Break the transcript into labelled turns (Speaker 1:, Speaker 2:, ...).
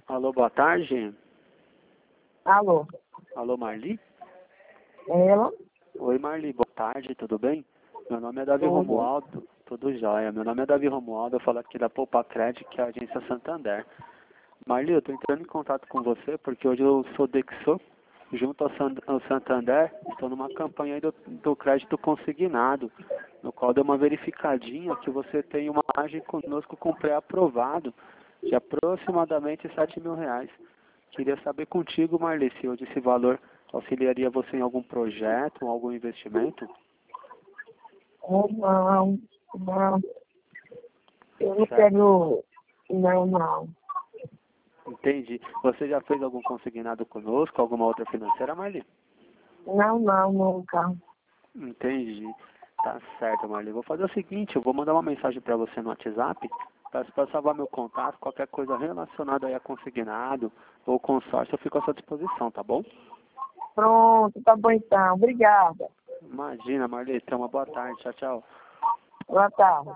Speaker 1: Alô, boa tarde.
Speaker 2: Alô,
Speaker 1: Alô, Marli?
Speaker 2: ela?
Speaker 1: Oi, Marli, boa tarde, tudo bem? Meu nome é Davi
Speaker 2: Tudo.
Speaker 1: Romualdo, tudo jóia. Meu nome é Davi Romualdo, eu falo aqui da Poupa Credit, que é a agência Santander. Marli, eu estou entrando em contato com você porque hoje eu sou Dexo, junto ao Santander, estou numa campanha aí do crédito consignado, no qual deu uma verificadinha que você tem uma margem conosco com pré-aprovado de aproximadamente R$ 7.000. Queria saber contigo, Marli, se hoje esse valor auxiliaria você em algum projeto ou algum investimento?
Speaker 2: Não, não. Eu não
Speaker 1: Certo.
Speaker 2: quero. Não.
Speaker 1: Entendi. Você já fez algum consignado conosco, alguma outra financeira, Marli?
Speaker 2: Não, nunca.
Speaker 1: Entendi. Tá certo, Marli. Vou fazer o seguinte, eu vou mandar uma mensagem para você no WhatsApp, para salvar meu contato, qualquer coisa relacionada aí a consignado ou consórcio, eu fico à sua disposição, tá bom?
Speaker 2: Pronto, tá bom então. Obrigada.
Speaker 1: Imagina, Marli, tenha uma boa tarde. Tchau, tchau.
Speaker 2: Boa tarde.